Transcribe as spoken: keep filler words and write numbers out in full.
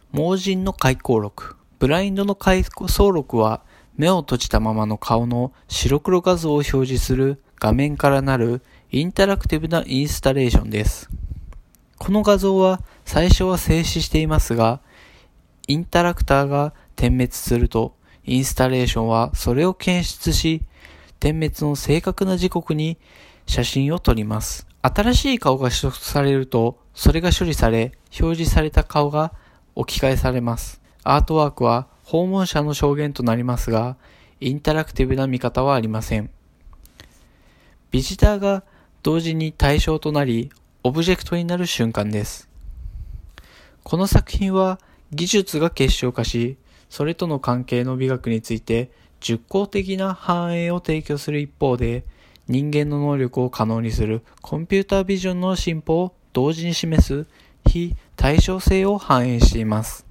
盲人の回顧録。ブラインドの回想録は、目を閉じたままの顔の白黒画像を表示する画面からなるインタラクティブなインスタレーションです。この画像は最初は静止していますが、インタラクターが点滅すると、インスタレーションはそれを検出し、点滅の正確な時刻に写真を撮ります。新しい顔が取得されると、それが処理され、表示された顔が置き換えされます。アートワークは訪問者の証言となりますが、インタラクティブな見方はありません。ビジターが同時に対象となり、オブジェクトになる瞬間です。この作品は技術が結晶化し、それとの関係の美学について熟考的な反映を提供する一方で、人間の能力を可能にするコンピュータービジョンの進歩を同時に示す非対称性を反映しています。